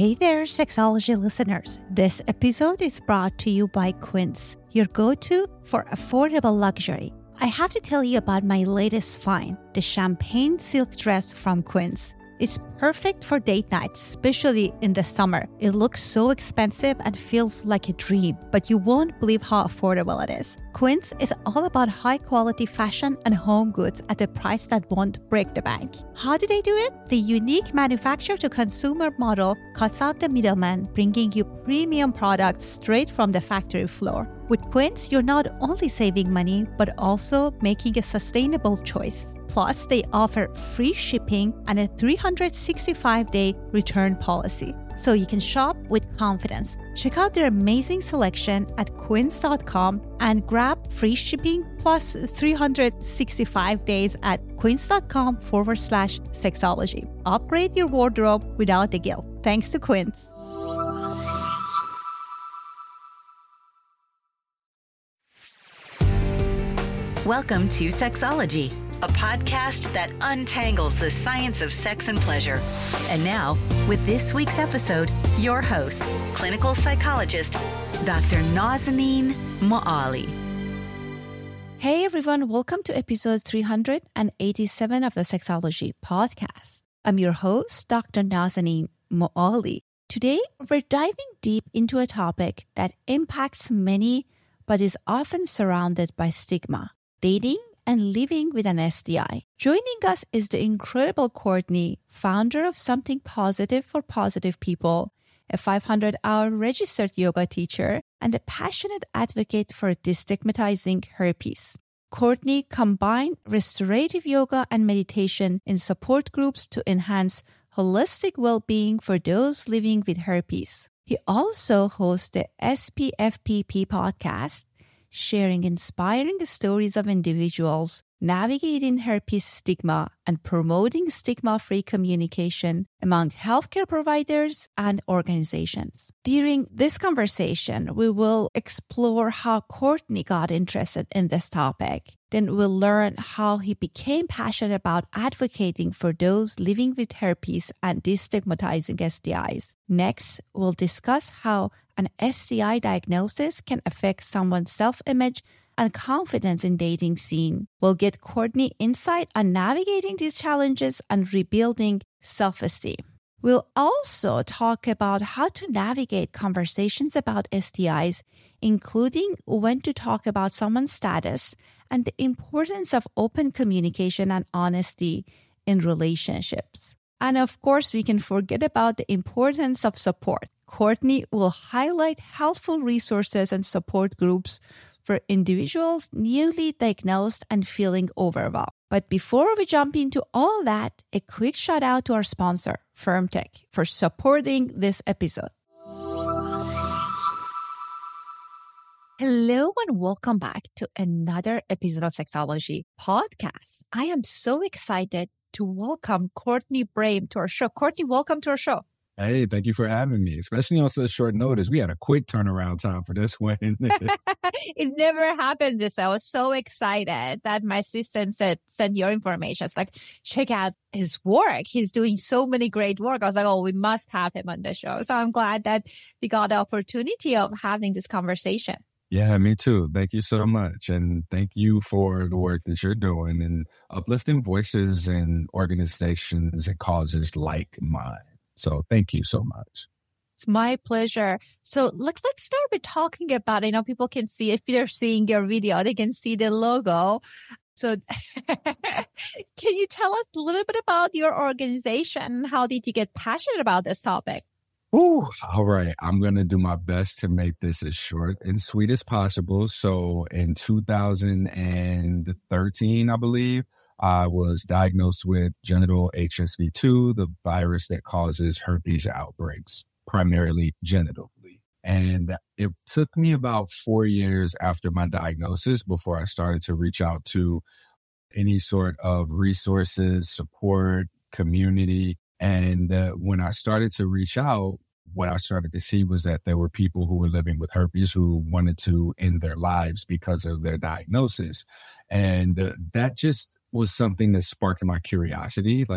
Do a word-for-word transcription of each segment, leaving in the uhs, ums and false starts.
Hey there, Sexology listeners. This episode is brought to you by Quince, your go-to for affordable luxury. I have to tell you about my latest find, the champagne silk dress from Quince. It's perfect for date nights, especially in the summer. It looks so expensive and feels like a dream, but you won't believe how affordable it is. Quince is all about high-quality fashion and home goods at a price that won't break the bank. How do they do it? The unique manufacturer-to-consumer model cuts out the middleman, bringing you premium products straight from the factory floor. With Quince, you're not only saving money, but also making a sustainable choice. Plus, they offer free shipping and a three hundred sixty-five day return policy, so you can shop with confidence. Check out their amazing selection at quince dot com and grab free shipping plus three hundred sixty-five days at quince dot com forward slash sexology. Upgrade your wardrobe without the guilt. Thanks to Quince. Welcome to Sexology, a podcast that untangles the science of sex and pleasure. And now, with this week's episode, your host, clinical psychologist, Doctor Nazanin Moali. Hey everyone, welcome to episode three hundred eighty-seven of the Sexology podcast. I'm your host, Doctor Nazanin Moali. Today, we're diving deep into a topic that impacts many, but is often surrounded by stigma: dating and living with an S T I. Joining us is the incredible Courtney, founder of Something Positive for Positive People, a five hundred hour registered yoga teacher, and a passionate advocate for destigmatizing herpes. Courtney combined restorative yoga and meditation in support groups to enhance holistic well-being for those living with herpes. He also hosts the S P F P P podcast, sharing inspiring stories of individuals navigating herpes stigma and promoting stigma-free communication among healthcare providers and organizations. During this conversation, we will explore how Courtney got interested in this topic. Then we'll learn how he became passionate about advocating for those living with herpes and destigmatizing S T Is. Next, we'll discuss how an S T I diagnosis can affect someone's self-image and confidence in dating scene. We'll get Courtney insight on navigating these challenges and rebuilding self-esteem. We'll also talk about how to navigate conversations about S T Is, including when to talk about someone's status and the importance of open communication and honesty in relationships. And of course, we can forget about the importance of support. Courtney will highlight helpful resources and support groups for individuals newly diagnosed and feeling overwhelmed. But before we jump into all that, a quick shout out to our sponsor, FirmTech, for supporting this episode. Hello and welcome back to another episode of Sexology podcast. I am so excited to welcome Courtney Brame to our show. Courtney, welcome to our show. Hey, thank you for having me, especially on such short notice. We had a quick turnaround time for this one. It never happens. So I was so excited that my assistant said, send your information. It's like, check out his work. He's doing so many great work. I was like, oh, we must have him on the show. So I'm glad that we got the opportunity of having this conversation. Yeah, me too. Thank you so much. And thank you for the work that you're doing and uplifting voices and organizations and causes like mine. So thank you so much. It's my pleasure. So like, let's start with talking about, you know, people can see, if they're seeing your video, they can see the logo. So can you tell us a little bit about your organization? How did you get passionate about this topic? Ooh, all right. I'm going to do my best to make this as short and sweet as possible. So in two thousand thirteen, I believe, I was diagnosed with genital H S V two, the virus that causes herpes outbreaks, primarily genitally. And it took me about four years after my diagnosis before I started to reach out to any sort of resources, support, community. And uh, when I started to reach out, what I started to see was that there were people who were living with herpes who wanted to end their lives because of their diagnosis. And uh, that just was something that sparked my curiosity. Like,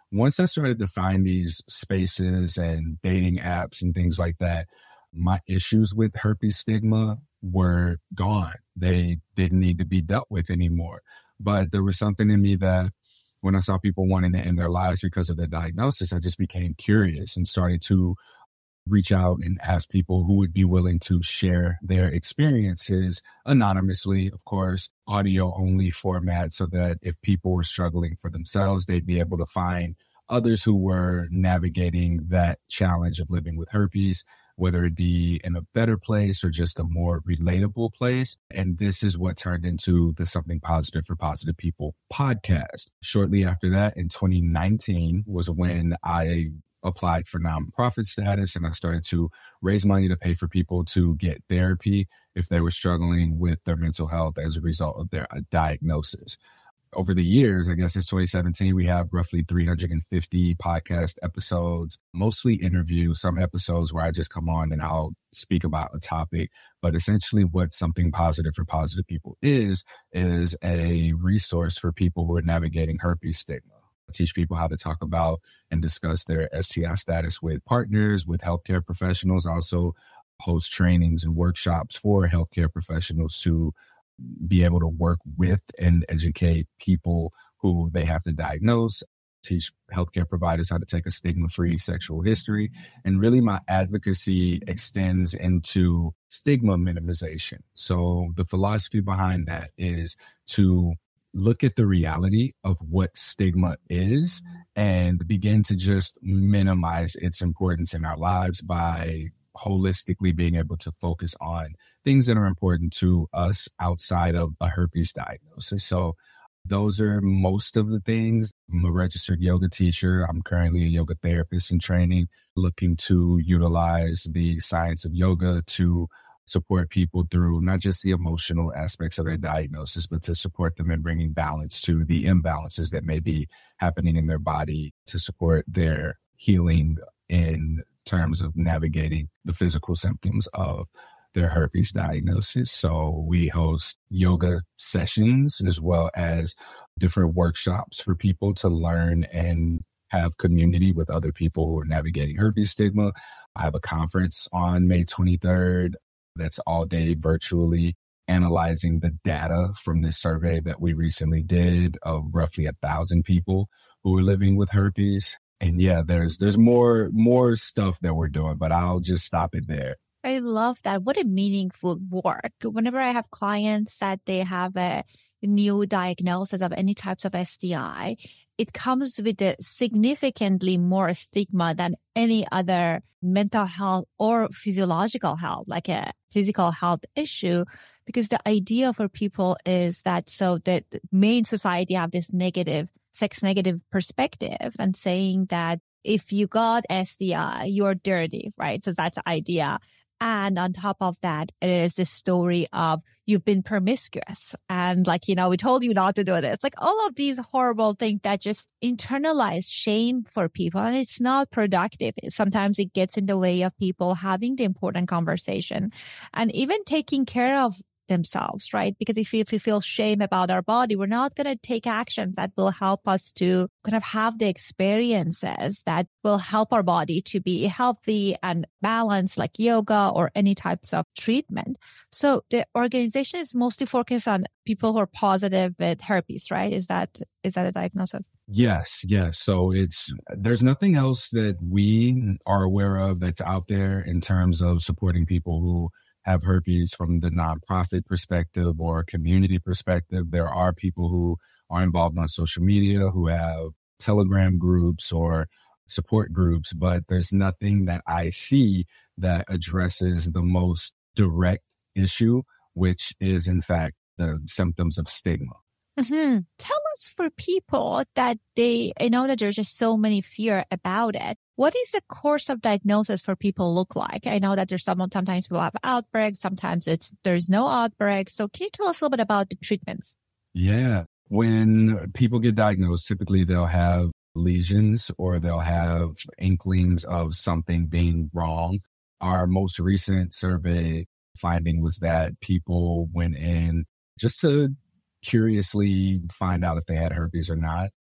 once I started to find these spaces and dating apps and things like that, my issues with herpes stigma were gone. They didn't need to be dealt with anymore. But there was something in me that when I saw people wanting to end their lives because of their diagnosis, I just became curious and started to reach out and ask people who would be willing to share their experiences anonymously, of course, audio only format, so that if people were struggling for themselves, they'd be able to find others who were navigating that challenge of living with herpes, whether it be in a better place or just a more relatable place. And this is what turned into the Something Positive for Positive People podcast. Shortly after that, in twenty nineteen, was when I applied for nonprofit status, and I started to raise money to pay for people to get therapy if they were struggling with their mental health as a result of their diagnosis. Over the years, I guess since twenty seventeen, we have roughly three hundred fifty podcast episodes, mostly interviews, some episodes where I just come on and I'll speak about a topic. But essentially what Something Positive for Positive People is, is a resource for people who are navigating herpes stigma. I teach people how to talk about and discuss their S T I status with partners, with healthcare professionals. I also host trainings and workshops for healthcare professionals to be able to work with and educate people who they have to diagnose, teach healthcare providers how to take a stigma-free sexual history. And really my advocacy extends into stigma minimization. So the philosophy behind that is to look at the reality of what stigma is and begin to just minimize its importance in our lives by holistically being able to focus on things that are important to us outside of a herpes diagnosis. So those are most of the things. I'm a registered yoga teacher. I'm currently a yoga therapist in training, looking to utilize the science of yoga to support people through not just the emotional aspects of their diagnosis, but to support them in bringing balance to the imbalances that may be happening in their body, to support their healing in terms of navigating the physical symptoms of their herpes diagnosis. So we host yoga sessions as well as different workshops for people to learn and have community with other people who are navigating herpes stigma. I have a conference on May twenty-third that's all day virtually, analyzing the data from this survey that we recently did of roughly a thousand people who are living with herpes. And yeah, there's there's more more stuff that we're doing, but I'll just stop it there. I love that. What a meaningful work. Whenever I have clients that they have a new diagnosis of any types of S T I, it comes with a significantly more stigma than any other mental health or physiological health, like a physical health issue, because the idea for people is that so that main society have this negative, sex negative perspective and saying that if you got S T I, you're dirty, right? So that's the idea. And on top of that, it is the story of you've been promiscuous and like, you know, we told you not to do this. Like all of these horrible things that just internalize shame for people. And it's not productive. Sometimes it gets in the way of people having the important conversation and even taking care of themselves, right? Because if we, if we feel shame about our body, we're not going to take action that will help us to kind of have the experiences that will help our body to be healthy and balanced, like yoga or any types of treatment. So the organization is mostly focused on people who are positive with herpes, right? Is that is that a diagnosis? Yes, yes. So it's there's nothing else that we are aware of that's out there in terms of supporting people who have herpes from the nonprofit perspective or community perspective. There are people who are involved on social media who have Telegram groups or support groups, but there's nothing that I see that addresses the most direct issue, which is in fact the symptoms of stigma. Mm-hmm. Tell us for people that they, I know that there's just so many fear about it. What is the course of diagnosis for people look like? I know that there's some, sometimes people have outbreaks, sometimes it's, there's no outbreaks. So can you tell us a little bit about the treatments? Yeah. When people get diagnosed, typically they'll have lesions or they'll have inklings of something being wrong. Our most recent survey finding was that people went in just to curiously find out if they had herpes or not.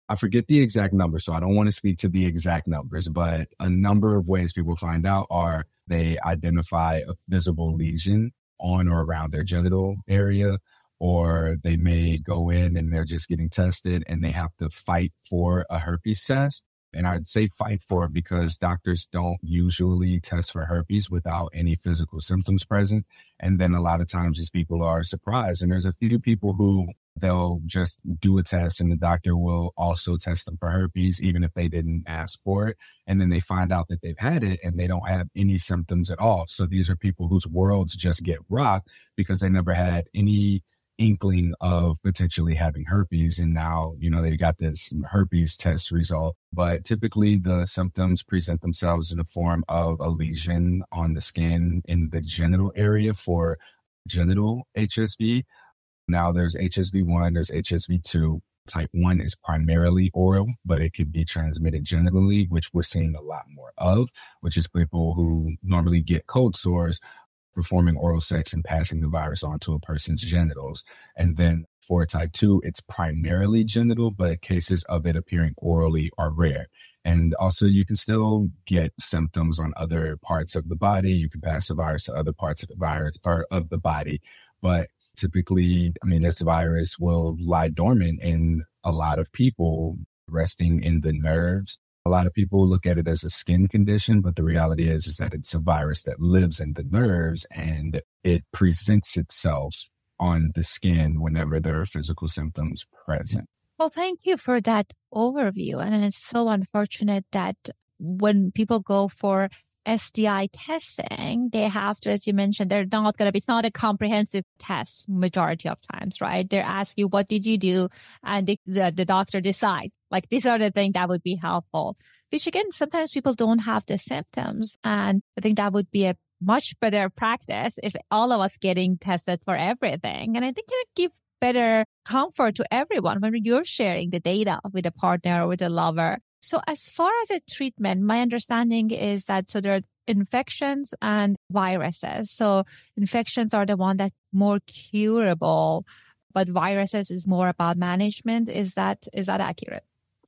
I forget the exact number, so I don't want to speak to the exact numbers, but a number of ways people find out are they identify a visible lesion on or around their genital area, or they may go in and they're just getting tested and they have to fight for a herpes test. And I'd say fight for it because doctors don't usually test for herpes without any physical symptoms present. And then a lot of times these people are surprised. And there's a few people who they'll just do a test and the doctor will also test them for herpes, even if they didn't ask for it. And then they find out that they've had it and they don't have any symptoms at all. So these are people whose worlds just get rocked because they never had any inkling of potentially having herpes. And now, you know, they got this herpes test result. But typically the symptoms present themselves in the form of a lesion on the skin in the genital area for genital H S V. Now there's H S V one, there's H S V two. Type one is primarily oral, but it could be transmitted genitally, which we're seeing a lot more of, which is people who normally get cold sores performing oral sex and passing the virus on to a person's genitals. And then for type two, it's primarily genital, but cases of it appearing orally are rare. And also you can still get symptoms on other parts of the body. You can pass the virus to other parts of the virus or of the body. But typically, I mean, this virus will lie dormant in a lot of people, resting in the nerves. A lot of people look at it as a skin condition, but the reality is, is that it's a virus that lives in the nerves and it presents itself on the skin whenever there are physical symptoms present. Well, thank you for that overview. And it's so unfortunate that when people go for S T I testing, they have to, as you mentioned, they're not going to be, it's not a comprehensive test majority of times, right? They ask you, what did you do? And the, the, the doctor decide, like, these are the things that would be helpful, which again, sometimes people don't have the symptoms. And I think that would be a much better practice if all of us getting tested for everything. And I think it give better comfort to everyone when you're sharing the data with a partner or with a lover. So as far as a treatment, my understanding is that so there are infections and viruses. So infections are the one that's more curable, but viruses is more about management. Is that is that accurate?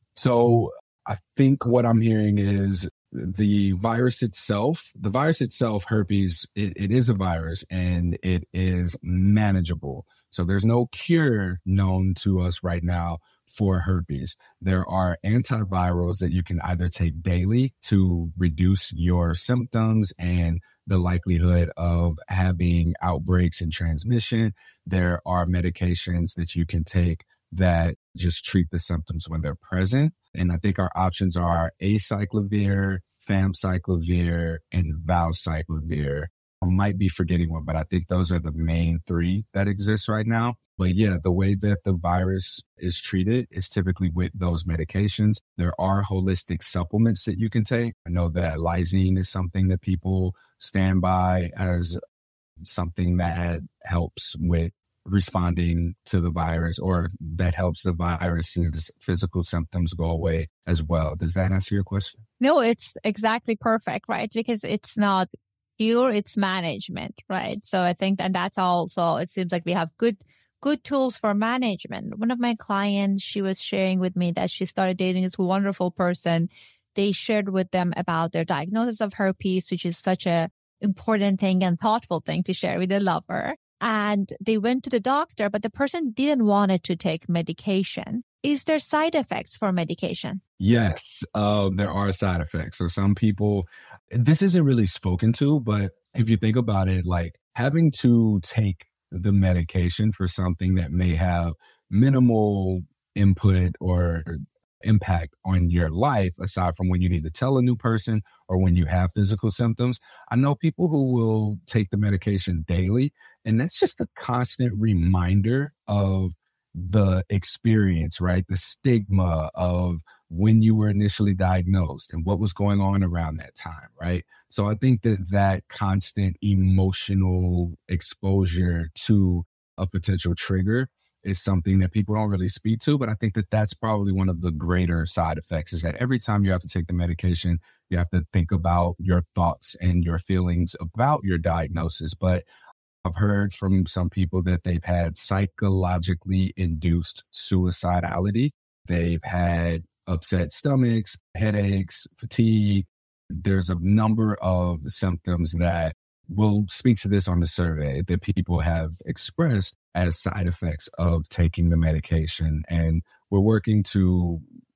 So I think what I'm hearing is the virus itself, the virus itself, herpes, it, it is a virus and it is manageable. So there's no cure known to us right now for herpes. There are antivirals that you can either take daily to reduce your symptoms and the likelihood of having outbreaks and transmission. There are medications that you can take that just treat the symptoms when they're present. And I think our options are acyclovir, famciclovir, and valcyclovir. I might be forgetting one, but I think those are the main three that exist right now. But yeah, the way that the virus is treated is typically with those medications. There are holistic supplements that you can take. I know that lysine is something that people stand by as something that helps with responding to the virus, or that helps the virus's physical symptoms go away as well. Does that answer your question? No, it's exactly perfect, right? Because it's not cure, it's management, right? So I think, and that's also, it seems like we have good good tools for management. One of my clients, she was sharing with me that she started dating this wonderful person. They shared with them about their diagnosis of herpes, which is such a important thing and thoughtful thing to share with a lover. And they went to the doctor, but the person didn't want it to take medication. Is there side effects for medication? Yes, uh, there are side effects. So some people, this isn't really spoken to, but if you think about it, like having to take the medication for something that may have minimal input or impact on your life, aside from when you need to tell a new person or when you have physical symptoms. I know people who will take the medication daily, and that's just a constant reminder of the experience, right? The stigma of when you were initially diagnosed and what was going on around that time, right? So I think that that constant emotional exposure to a potential trigger is something that people don't really speak to, but I think that that's probably one of the greater side effects, is that every time you have to take the medication, you have to think about your thoughts and your feelings about your diagnosis. But I've heard from some people that they've had psychologically induced suicidality They've had upset stomachs, headaches, fatigue. There's a number of symptoms that we'll speak to this on the survey that people have expressed as side effects of taking the medication. And we're working to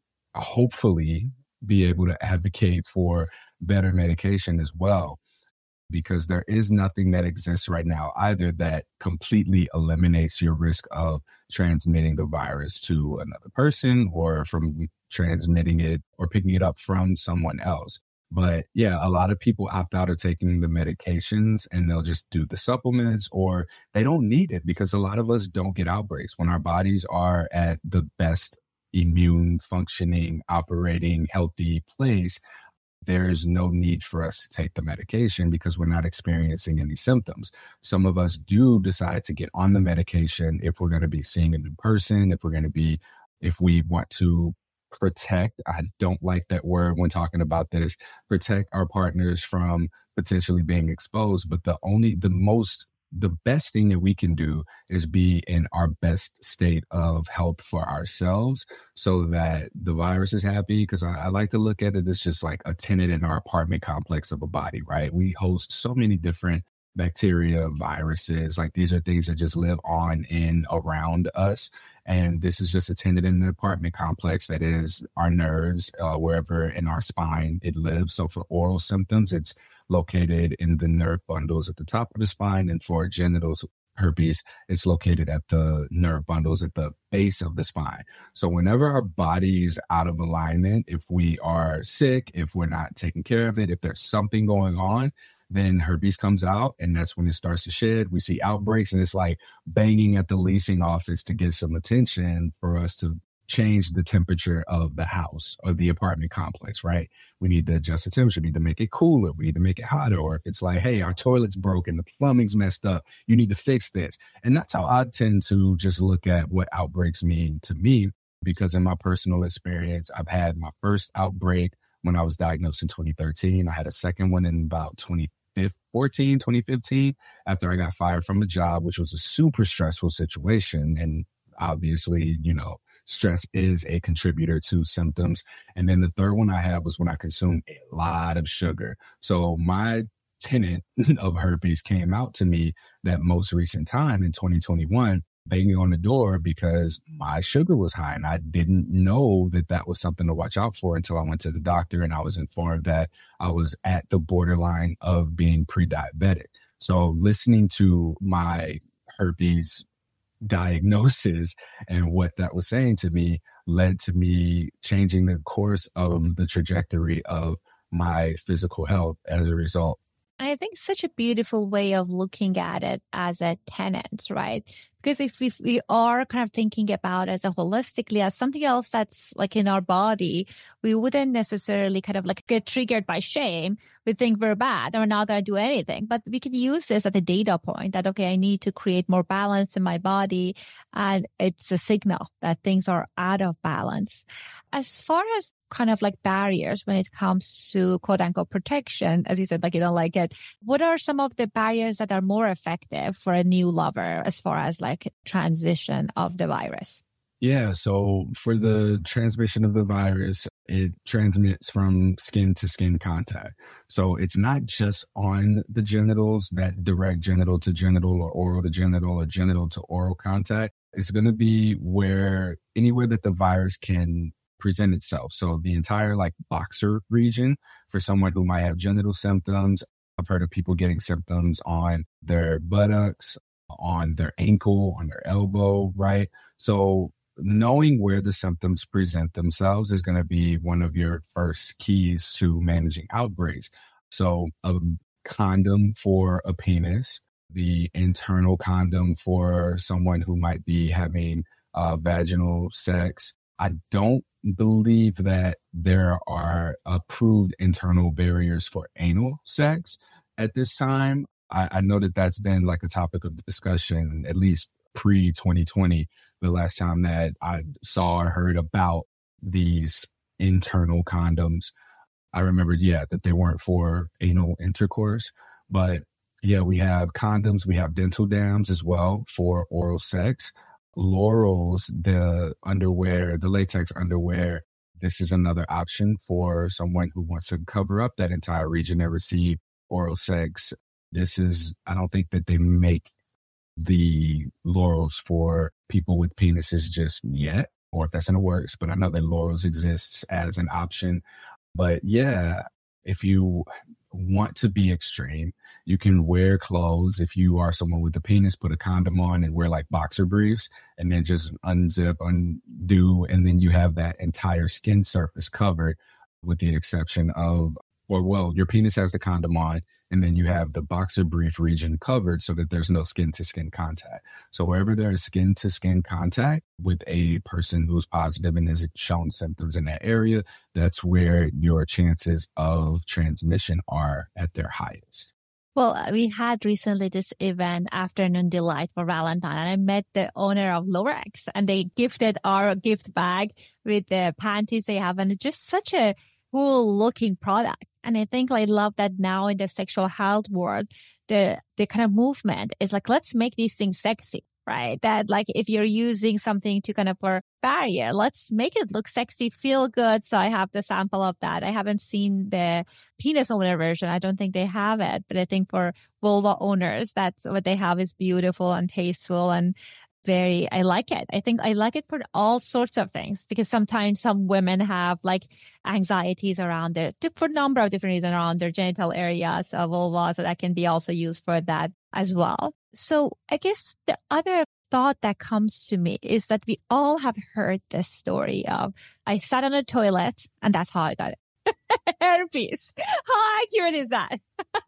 hopefully be able to advocate for better medication as well, because there is nothing that exists right now either that completely eliminates your risk of transmitting the virus to another person or from transmitting it or picking it up from someone else. But yeah, a lot of people opt out of taking the medications and they'll just do the supplements, or they don't need it because a lot of us don't get outbreaks when our bodies are at the best immune functioning, operating, healthy place. There's no need for us to take the medication because we're not experiencing any symptoms. Some of us do decide to get on the medication if we're going to be seeing a new person, if we're going to be, if we want to protect, I don't like that word when talking about this, protect our partners from potentially being exposed. But the only, the most, the best thing that we can do is be in our best state of health for ourselves so that the virus is happy. Because I, I like to look at it as just like a tenant in our apartment complex of a body, right? We host so many different bacteria, viruses, like these are things that just live on and around us. And this is just a tenant in the apartment complex that is our nerves, uh, wherever in our spine it lives. So for oral symptoms, it's located in the nerve bundles at the top of the spine. And for genitals, herpes, it's located at the nerve bundles at the base of the spine. So whenever our body's out of alignment, if we are sick, if we're not taking care of it, if there's something going on, then herpes comes out, and that's when it starts to shed. We see outbreaks, and it's like banging at the leasing office to get some attention for us to change the temperature of the house or the apartment complex, right? We need to adjust the temperature. We need to make it cooler. We need to make it hotter. Or if it's like, hey, our toilet's broken, the plumbing's messed up, you need to fix this. And that's how I tend to just look at what outbreaks mean to me, because in my personal experience, I've had my first outbreak when I was diagnosed in twenty thirteen. I had a second one in about twenty fourteen, twenty fifteen, after I got fired from a job, which was a super stressful situation. And obviously, you know, stress is a contributor to symptoms. And then the third one I had was when I consumed a lot of sugar. So my tenant of herpes came out to me that most recent time in twenty twenty-one, banging on the door because my sugar was high. And I didn't know that that was something to watch out for until I went to the doctor and I was informed that I was at the borderline of being pre-diabetic. So listening to my herpes diagnosis and what that was saying to me led to me changing the course of the trajectory of my physical health as a result. I think such a beautiful way of looking at it as a tenant, right? Because if we, if we are kind of thinking about it as a holistically as something else that's like in our body, we wouldn't necessarily kind of like get triggered by shame. We think we're bad and we're not going to do anything. But we can use this as a data point that, okay, I need to create more balance in my body. And it's a signal that things are out of balance. As far as kind of like barriers when it comes to quote unquote protection, as you said, like you don't like it, what are some of the barriers that are more effective for a new lover as far as like transition of the virus? Yeah. So for the transmission of the virus, it transmits from skin to skin contact. So it's not just on the genitals, that direct genital to genital or oral to genital or genital to oral contact. It's going to be where anywhere that the virus can present itself. So the entire like boxer region for someone who might have genital symptoms. I've heard of people getting symptoms on their buttocks, on their ankle, on their elbow, right? So knowing where the symptoms present themselves is going to be one of your first keys to managing outbreaks. So a condom for a penis, the internal condom for someone who might be having uh, vaginal sex. I don't believe that there are approved internal barriers for anal sex at this time. I, I know that that's been like a topic of discussion, at least pre twenty twenty, the last time that I saw or heard about these internal condoms. I remembered, yeah, that they weren't for anal intercourse, but yeah, we have condoms, we have dental dams as well for oral sex. Lorals, the underwear, the latex underwear, this is another option for someone who wants to cover up that entire region and receive oral sex. This is, I don't think that they make the Lorals for people with penises just yet, or if that's in the works, but I know that Lorals exists as an option. But yeah, if you want to be extreme, you can wear clothes. If you are someone with a penis, put a condom on and wear like boxer briefs and then just unzip, undo, and then you have that entire skin surface covered with the exception of, or well, your penis has the condom on and then you have the boxer brief region covered so that there's no skin to skin contact. So wherever there is skin to skin contact with a person who's positive and has shown symptoms in that area, that's where your chances of transmission are at their highest. Well, we had recently this event, Afternoon Delight for Valentine, and I met the owner of Lorex, and they gifted our gift bag with the panties they have, and it's just such a cool looking product. And I think I love that now in the sexual health world, the the kind of movement is like, let's make these things sexy, right? That like if you're using something to kind of for barrier, let's make it look sexy, feel good. So I have the sample of that. I haven't seen the penis owner version. I don't think they have it, but I think for vulva owners, that's what they have is beautiful and tasteful and very, I like it. I think I like it for all sorts of things because sometimes some women have like anxieties around their, for a number of different reasons around their genital areas of vulva. So that can be also used for that as well. So I guess the other thought that comes to me is that we all have heard this story of I sat on a toilet and that's how I got it. Herpes. How accurate is that?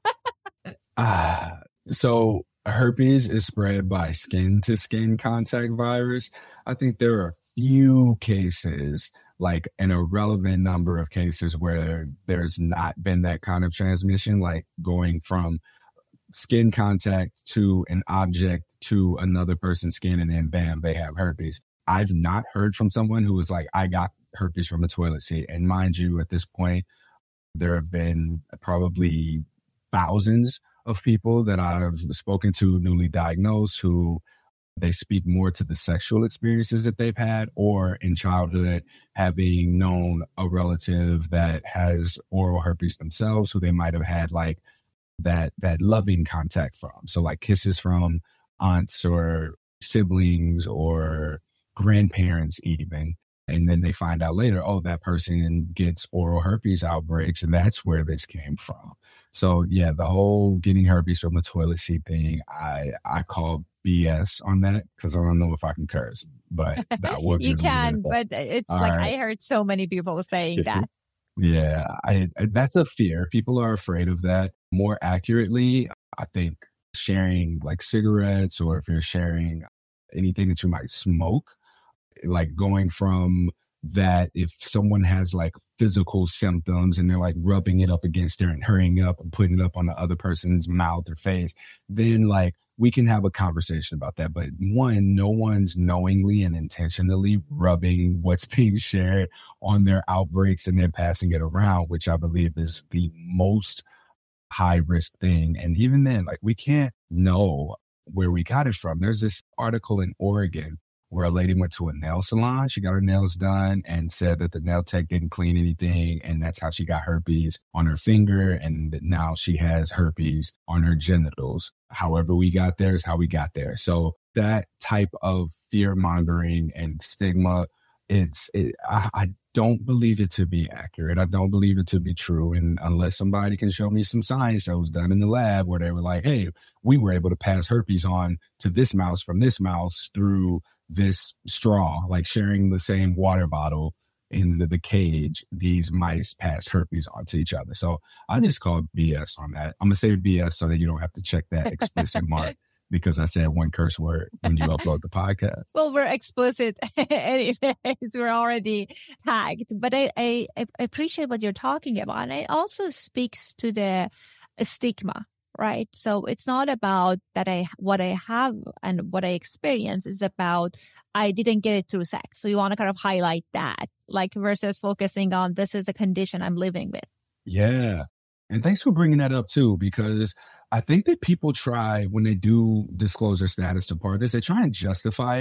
Ah, so herpes is spread by skin to skin contact virus. I think there are a few cases, like an irrelevant number of cases where there's not been that kind of transmission, like going from skin contact to an object to another person's skin and then bam, they have herpes. I've not heard from someone who was like, I got herpes from a toilet seat. And mind you, at this point, there have been probably thousands of people that I've spoken to, newly diagnosed, who they speak more to the sexual experiences that they've had or in childhood having known a relative that has oral herpes themselves, who they might have had like that, that loving contact from. So like kisses from aunts or siblings or grandparents even. And then they find out later, oh, that person gets oral herpes outbreaks, and that's where this came from. So yeah, the whole getting herpes from a toilet seat thing, I I call B S on that because I don't know if I can curse, but that will you can. But it's All like right. I heard so many people saying that. Yeah, I, that's a fear. People are afraid of that. More accurately, I think sharing like cigarettes or if you're sharing anything that you might smoke. Like going from that, if someone has like physical symptoms and they're like rubbing it up against there and hurrying up and putting it up on the other person's mouth or face, then like we can have a conversation about that. But one, no one's knowingly and intentionally rubbing what's being shared on their outbreaks and then passing it around, which I believe is the most high risk thing. And even then, like we can't know where we got it from. There's this article in Oregon where a lady went to a nail salon. She got her nails done and said that the nail tech didn't clean anything. And that's how she got herpes on her finger. And now she has herpes on her genitals. However we got there is how we got there. So that type of fear mongering and stigma, it's, it, I, I don't believe it to be accurate. I don't believe it to be true. And unless somebody can show me some science that was done in the lab where they were like, hey, we were able to pass herpes on to this mouse from this mouse through this straw, like sharing the same water bottle in the, the cage, these mice pass herpes onto each other. So I just call B S on that. I'm going to say B S so that you don't have to check that explicit mark because I said one curse word when you upload the podcast. Well, we're explicit anyways. We're already tagged. But I, I, I appreciate what you're talking about. And it also speaks to the stigma. Right. So it's not about that I, what I have and what I experience is about, I didn't get it through sex. So you want to kind of highlight that, like versus focusing on this is a condition I'm living with. Yeah. And thanks for bringing that up too, because I think that people try when they do disclose their status to partners, they try and justify it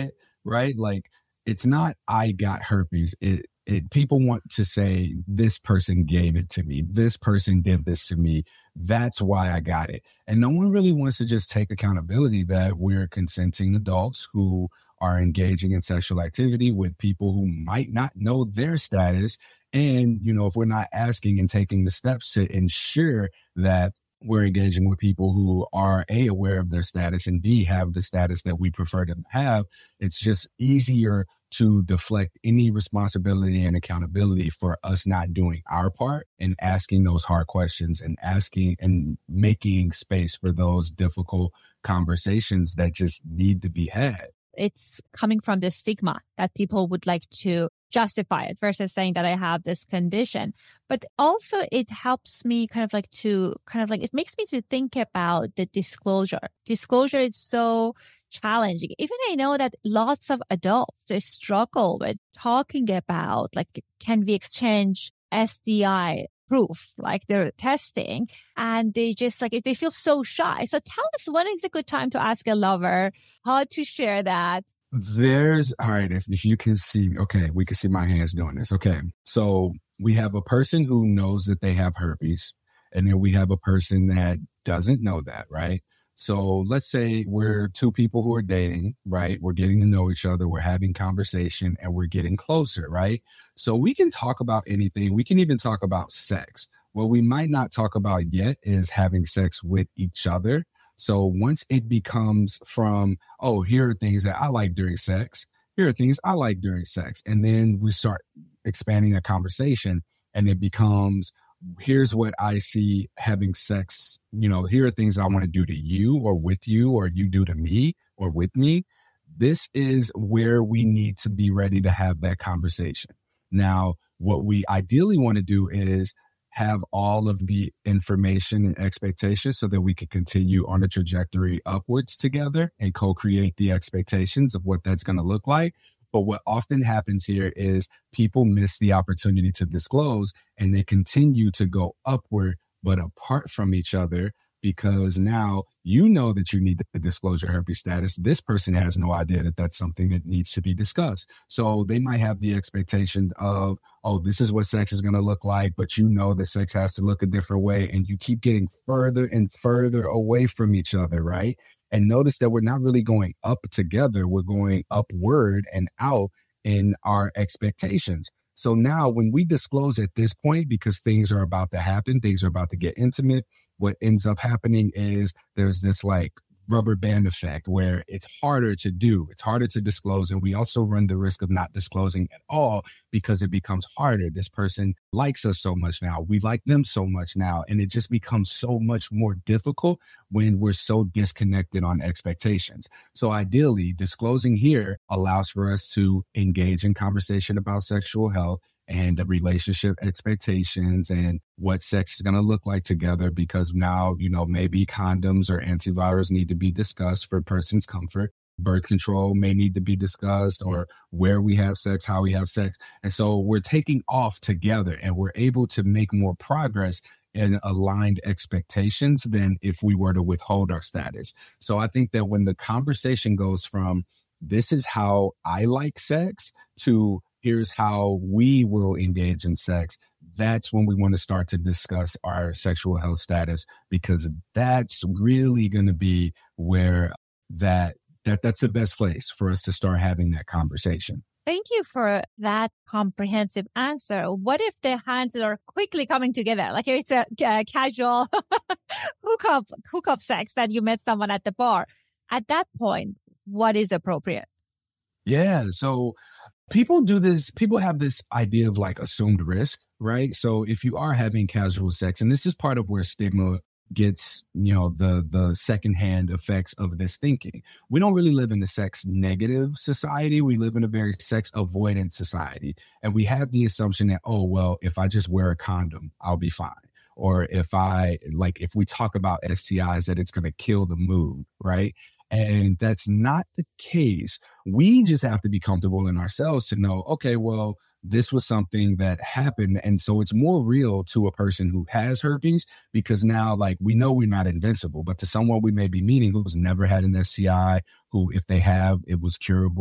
right? Like, it's not, I got herpes. It, it, people want to say, this person gave it to me. This person did this to me. That's why I got it. And no one really wants to just take accountability that we're consenting adults who are engaging in sexual activity with people who might not know their status. And, you know, if we're not asking and taking the steps to ensure that we're engaging with people who are A, aware of their status, and B, have the status that we prefer them to have, it's just easier to deflect any responsibility and accountability for us not doing our part and asking those hard questions and asking and making space for those difficult conversations that just need to be had. It's coming from the stigma that people would like to justify it versus saying that I have this condition. But also it helps me kind of like to kind of like, it makes me to think about the disclosure. Disclosure is so challenging. Even I know that lots of adults, they struggle with talking about like, can we exchange S T I proof, like they're testing, and they just like, they feel so shy. So tell us, when is a good time to ask a lover how to share that? There's, all right, if, if you can see, okay, we can see my hands doing this. Okay. So we have a person who knows that they have herpes, and then we have a person that doesn't know that, right? So let's say we're two people who are dating, right? We're getting to know each other. We're having conversation and we're getting closer, right? So we can talk about anything. We can even talk about sex. What we might not talk about yet is having sex with each other. So once it becomes from, oh, here are things that I like during sex. Here are things I like during sex. And then we start expanding that conversation, and it becomes, here's what I see having sex. You know, here are things I want to do to you or with you, or you do to me or with me. This is where we need to be ready to have that conversation. Now, what we ideally want to do is have all of the information and expectations so that we can continue on a trajectory upwards together and co-create the expectations of what that's going to look like. But what often happens here is people miss the opportunity to disclose, and they continue to go upward, but apart from each other, because now you know that you need the disclosure herpes status. This person has no idea that that's something that needs to be discussed. So they might have the expectation of, oh, this is what sex is going to look like, but you know that sex has to look a different way. And you keep getting further and further away from each other, right? And notice that we're not really going up together. We're going upward and out in our expectations. So now when we disclose at this point, because things are about to happen, things are about to get intimate, what ends up happening is there's this like rubber band effect where it's harder to do. It's harder to disclose. And we also run the risk of not disclosing at all because it becomes harder. This person likes us so much now. We like them so much now. And it just becomes so much more difficult when we're so disconnected on expectations. So ideally, disclosing here allows for us to engage in conversation about sexual health and the relationship expectations and what sex is going to look like together, because now, you know, maybe condoms or antivirals need to be discussed for a person's comfort. Birth control may need to be discussed, or where we have sex, how we have sex. And so we're taking off together, and we're able to make more progress and aligned expectations than if we were to withhold our status. So I think that when the conversation goes from, this is how I like sex, to here's how we will engage in sex, that's when we want to start to discuss our sexual health status, because that's really going to be where that, that that's the best place for us to start having that conversation. Thank you for that comprehensive answer. What if the hands are quickly coming together? Like if it's a, a casual hookup, hookup sex that you met someone at the bar. At that point, what is appropriate? Yeah. So people do this, people have this idea of like assumed risk, right? So if you are having casual sex, and this is part of where stigma gets, you know, the, the secondhand effects of this thinking. We don't really live in a sex negative society. We live in a very sex avoidant society. And we have the assumption that, oh, well, if I just wear a condom, I'll be fine. Or if I, like, if we talk about S T Is, that it's going to kill the mood, right? And that's not the case. We just have to be comfortable in ourselves to know, okay, well, this was something that happened. And so it's more real to a person who has herpes, because now, like, we know we're not invincible, but to someone we may be meeting who's never had an S T I, who, if they have, it was curable,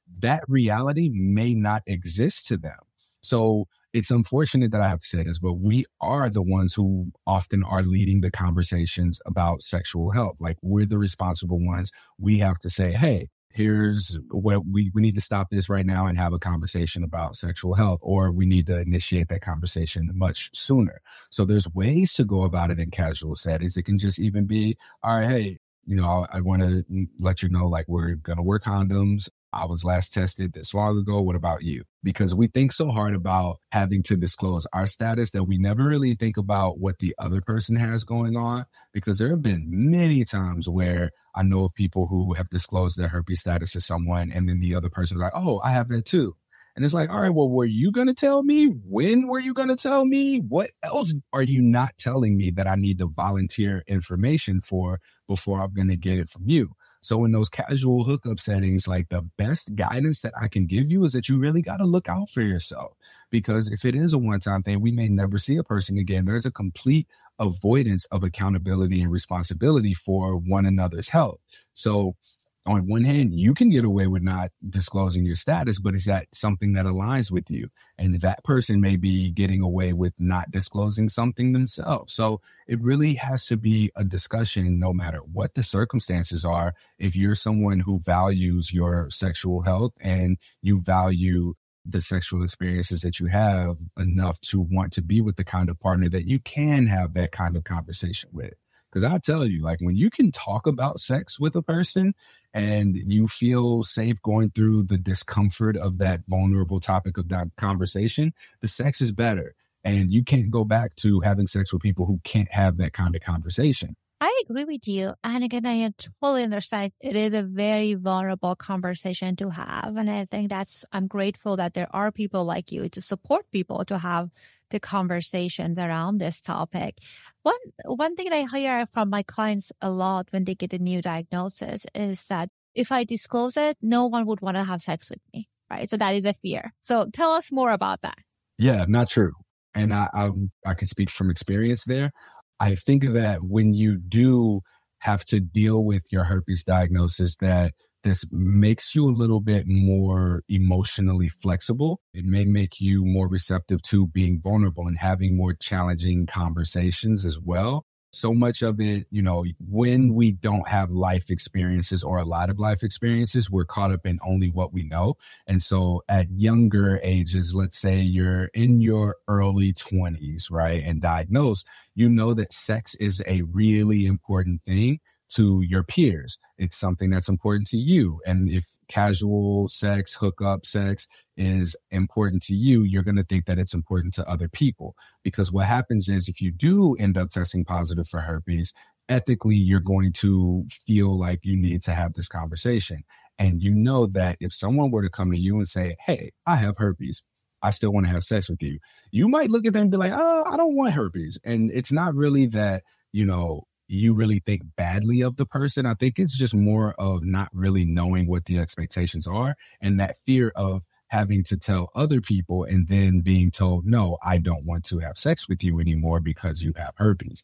that reality may not exist to them. So it's unfortunate that I have to say this, but we are the ones who often are leading the conversations about sexual health. Like, we're the responsible ones. We have to say, hey, here's what we, we need to stop this right now and have a conversation about sexual health, or we need to initiate that conversation much sooner. So there's ways to go about it in casual settings. It can just even be, all right, hey, you know, I, I want to let you know, like, we're going to wear condoms. I was last tested this long ago. What about you? Because we think so hard about having to disclose our status that we never really think about what the other person has going on. Because there have been many times where I know of people who have disclosed their herpes status to someone, and then the other person is like, oh, I have that too. And it's like, all right, well, were you going to tell me? When were you going to tell me? What else are you not telling me that I need to volunteer information for before I'm going to get it from you? So in those casual hookup settings, like, the best guidance that I can give you is that you really got to look out for yourself. Because if it is a one-time thing, we may never see a person again. There's a complete avoidance of accountability and responsibility for one another's health. So on one hand, you can get away with not disclosing your status, but is that something that aligns with you? And that person may be getting away with not disclosing something themselves. So it really has to be a discussion, no matter what the circumstances are. If you're someone who values your sexual health and you value the sexual experiences that you have enough to want to be with the kind of partner that you can have that kind of conversation with. Because I tell you, like, when you can talk about sex with a person and you feel safe going through the discomfort of that vulnerable topic of that conversation, the sex is better. And you can't go back to having sex with people who can't have that kind of conversation. I agree with you. And again, I totally understand it is a very vulnerable conversation to have. And I think that's, I'm grateful that there are people like you to support people to have the conversations around this topic. One, one thing that I hear from my clients a lot when they get a new diagnosis is that if I disclose it, no one would want to have sex with me, right? So that is a fear. So tell us more about that. Yeah, not true. And I, I, I can speak from experience there. I think that when you do have to deal with your herpes diagnosis, that this makes you a little bit more emotionally flexible. It may make you more receptive to being vulnerable and having more challenging conversations as well. So much of it, you know, when we don't have life experiences or a lot of life experiences, we're caught up in only what we know. And so at younger ages, let's say you're in your early twenties, right, and diagnosed, you know that sex is a really important thing to your peers. It's something that's important to you. And if casual sex, hookup sex is important to you, you're going to think that it's important to other people. Because what happens is if you do end up testing positive for herpes, ethically, you're going to feel like you need to have this conversation. And you know that if someone were to come to you and say, hey, I have herpes, I still want to have sex with you, you might look at them and be like, oh, I don't want herpes. And it's not really that, you know, you really think badly of the person. I think it's just more of not really knowing what the expectations are and that fear of having to tell other people and then being told, no, I don't want to have sex with you anymore because you have herpes.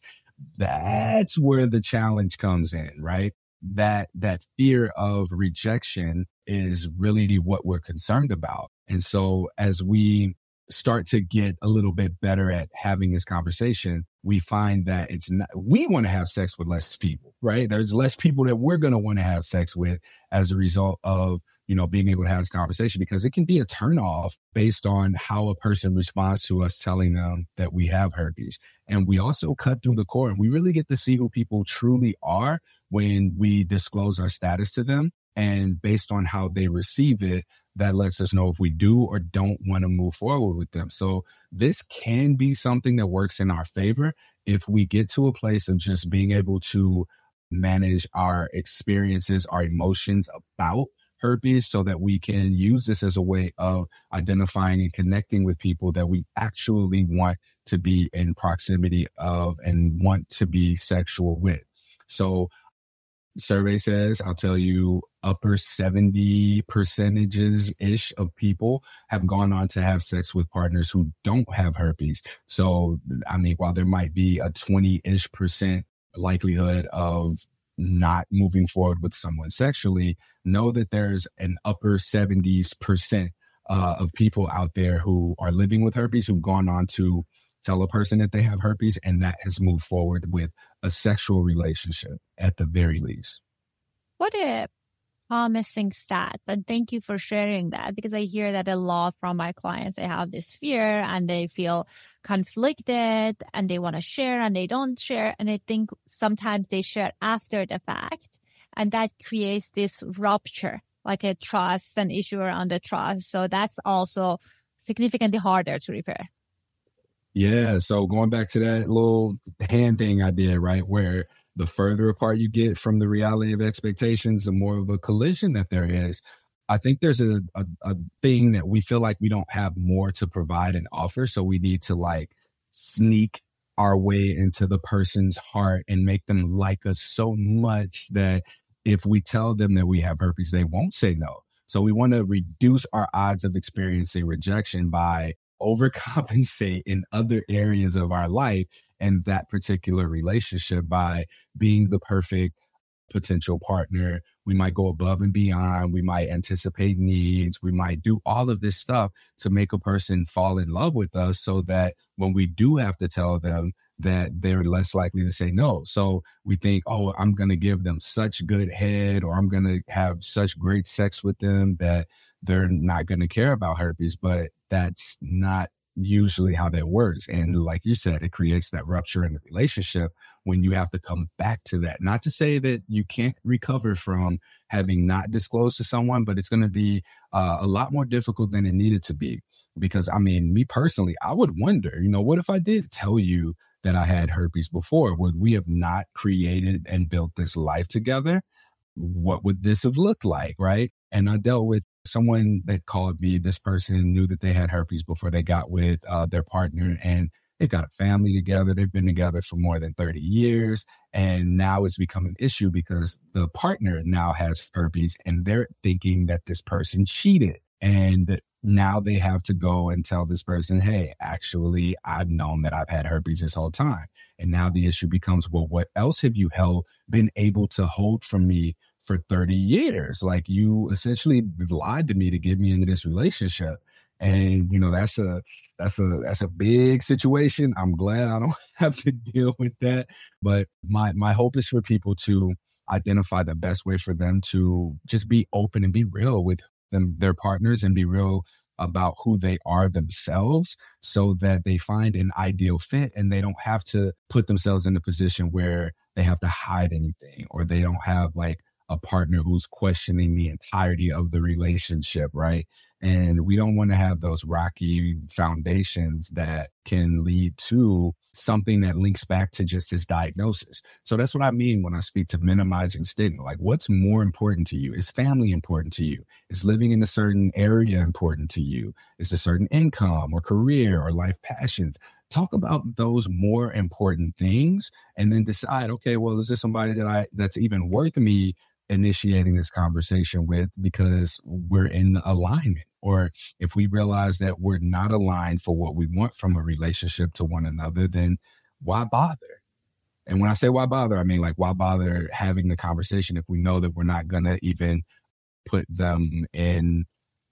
That's where the challenge comes in, right? That, that fear of rejection is really what we're concerned about. And so as we start to get a little bit better at having this conversation, we find that it's not, we want to have sex with less people, right? There's less people that we're going to want to have sex with as a result of, you know, being able to have this conversation, because it can be a turnoff based on how a person responds to us telling them that we have herpes. And we also cut through the core, and we really get to see who people truly are when we disclose our status to them. And based on how they receive it, that lets us know if we do or don't want to move forward with them. So this can be something that works in our favor if we get to a place of just being able to manage our experiences, our emotions about herpes, so that we can use this as a way of identifying and connecting with people that we actually want to be in proximity of and want to be sexual with. So survey says, I'll tell you, upper seventy percentages ish of people have gone on to have sex with partners who don't have herpes. So, I mean, while there might be a twenty ish percent likelihood of not moving forward with someone sexually, know that there's an upper seventies percent uh, of people out there who are living with herpes who've gone on to tell a person that they have herpes, and that has moved forward with a sexual relationship at the very least. What a promising stat. And thank you for sharing that, because I hear that a lot from my clients. They have this fear and they feel conflicted and they want to share and they don't share. And I think sometimes they share after the fact, and that creates this rupture, like a trust, an issue around the trust. So that's also significantly harder to repair. Yeah. So going back to that little hand thing I did, right, where the further apart you get from the reality of expectations, the more of a collision that there is. I think there's a, a, a thing that we feel like we don't have more to provide and offer. So we need to like sneak our way into the person's heart and make them like us so much that if we tell them that we have herpes, they won't say no. So we want to reduce our odds of experiencing rejection by overcompensate in other areas of our life and that particular relationship by being the perfect potential partner. We might go above and beyond. We might anticipate needs. We might do all of this stuff to make a person fall in love with us so that when we do have to tell them, that they're less likely to say no. So we think, oh, I'm going to give them such good head, or I'm going to have such great sex with them that they're not going to care about herpes. But that's not usually how that works. And like you said, it creates that rupture in the relationship when you have to come back to that. Not to say that you can't recover from having not disclosed to someone, but it's going to be uh, a lot more difficult than it needed to be. Because, I mean, me personally, I would wonder, you know, what if I did tell you that I had herpes before? Would we have not created and built this life together? What would this have looked like, right? And I dealt with someone that called me. This person knew that they had herpes before they got with uh, their partner, and they've got a family together. They've been together for more than thirty years. And now it's become an issue because the partner now has herpes and they're thinking that this person cheated. And now they have to go and tell this person, hey, actually, I've known that I've had herpes this whole time. And now the issue becomes, well, what else have you held, been able to hold from me for thirty years? Like, you essentially lied to me to get me into this relationship. And, you know, that's a, that's a, that's a big situation. I'm glad I don't have to deal with that. But my, my hope is for people to identify the best way for them to just be open and be real with them, their partners, and be real about who they are themselves, so that they find an ideal fit and they don't have to put themselves in a position where they have to hide anything, or they don't have like a partner who's questioning the entirety of the relationship, right? And we don't want to have those rocky foundations that can lead to something that links back to just this diagnosis. So that's what I mean when I speak to minimizing stigma. Like, what's more important to you? Is family important to you? Is living in a certain area important to you? Is a certain income or career or life passions? Talk about those more important things and then decide, okay, well, is this somebody that I that's even worth me initiating this conversation with because we're in alignment? Or if we realize that we're not aligned for what we want from a relationship to one another, then why bother? And when I say why bother, I mean, like, why bother having the conversation if we know that we're not going to even put them in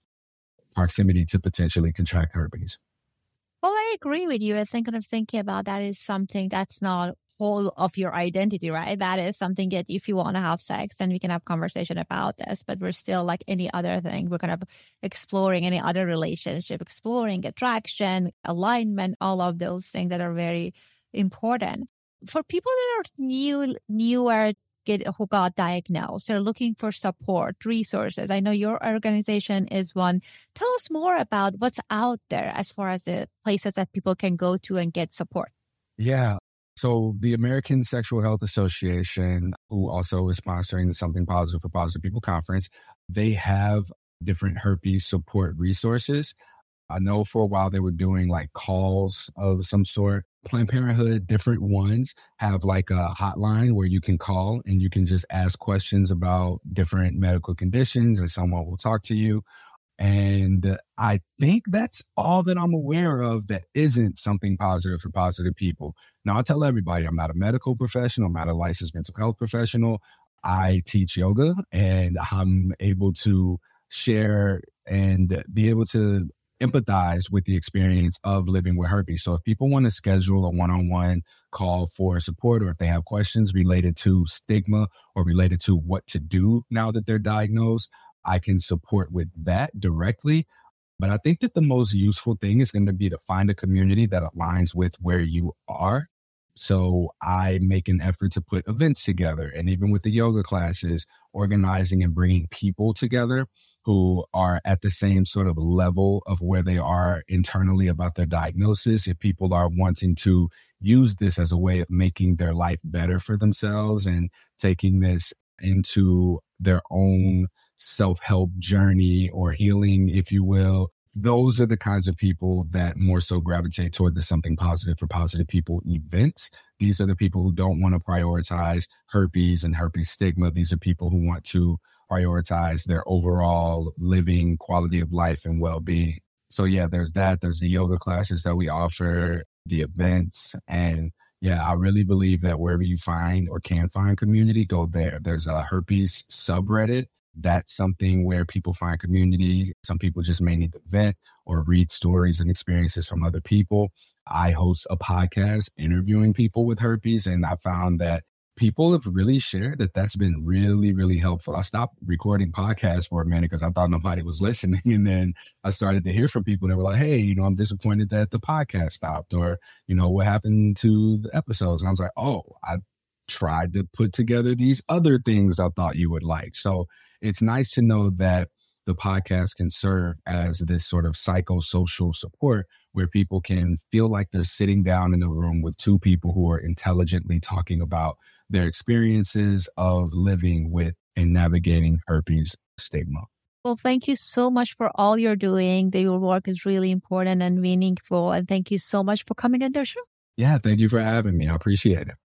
proximity to potentially contract herpes? Well, I agree with you. I think kind of thinking about that is something that's not whole of your identity, right? That is something that if you want to have sex, then we can have conversation about this, but we're still like any other thing. We're kind of exploring any other relationship, exploring attraction, alignment, all of those things that are very important. For people that are new, newer, get who got diagnosed, they're looking for support, resources. I know your organization is one. Tell us more about what's out there as far as the places that people can go to and get support. Yeah. So the American Sexual Health Association, who also is sponsoring the Something Positive for Positive People conference, they have different herpes support resources. I know for a while they were doing like calls of some sort. Planned Parenthood, different ones have like a hotline where you can call and you can just ask questions about different medical conditions and someone will talk to you. And I think that's all that I'm aware of that isn't something positive for positive people. Now, I tell everybody I'm not a medical professional. I'm not a licensed mental health professional. I teach yoga, and I'm able to share and be able to empathize with the experience of living with herpes. So if people want to schedule a one-on-one call for support, or if they have questions related to stigma or related to what to do now that they're diagnosed, I can support with that directly. But I think that the most useful thing is going to be to find a community that aligns with where you are. So I make an effort to put events together, and even with the yoga classes, organizing and bringing people together who are at the same sort of level of where they are internally about their diagnosis. If people are wanting to use this as a way of making their life better for themselves and taking this into their own self-help journey or healing, if you will, those are the kinds of people that more so gravitate toward the Something Positive for Positive People events. These are the people who don't want to prioritize herpes and herpes stigma. These are people who want to prioritize their overall living quality of life and well-being. So yeah, there's that. There's the yoga classes that we offer, the events. And yeah, I really believe that wherever you find or can find community, go there. There's a herpes subreddit. That's something where people find community. Some people just may need to vent or read stories and experiences from other people. I host a podcast interviewing people with herpes, and I found that people have really shared that that's been really, really helpful. I stopped recording podcasts for a minute because I thought nobody was listening. And then I started to hear from people that were like, hey, you know, I'm disappointed that the podcast stopped, or, you know, what happened to the episodes? And I was like, oh, I tried to put together these other things I thought you would like. So it's nice to know that the podcast can serve as this sort of psychosocial support where people can feel like they're sitting down in a room with two people who are intelligently talking about their experiences of living with and navigating herpes stigma. Well, thank you so much for all you're doing. That your work is really important and meaningful. And thank you so much for coming on their show. Yeah, thank you for having me. I appreciate it.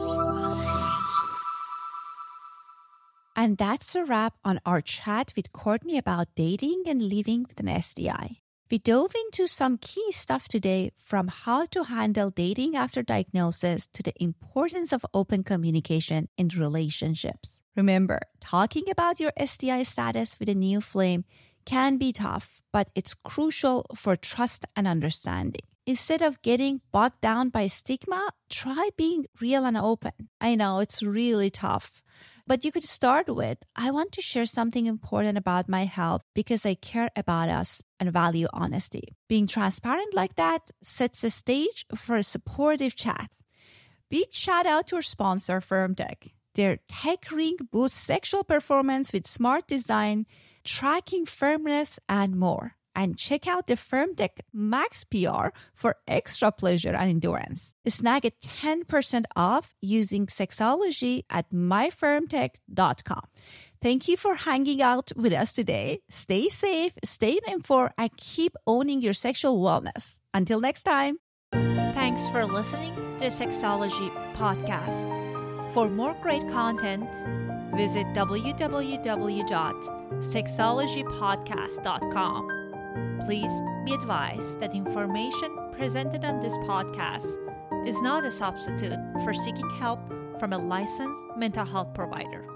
And that's a wrap on our chat with Courtney about dating and living with an S T I. We dove into some key stuff today, from how to handle dating after diagnosis to the importance of open communication in relationships. Remember, talking about your S T I status with a new flame can be tough, but it's crucial for trust and understanding. Instead of getting bogged down by stigma, try being real and open. I know it's really tough, but you could start with, I want to share something important about my health because I care about us and value honesty. Being transparent like that sets the stage for a supportive chat. Big shout out to our sponsor, FirmTech. Their tech ring boosts sexual performance with smart design, tracking firmness, and more. And check out the FirmTech Max P R for extra pleasure and endurance. Snag a ten percent off using Sexology at my firm tech dot com. Thank you for hanging out with us today. Stay safe, stay informed, and keep owning your sexual wellness. Until next time. Thanks for listening to the Sexology Podcast. For more great content, visit w w w dot sexology podcast dot com. Please be advised that information presented on this podcast is not a substitute for seeking help from a licensed mental health provider.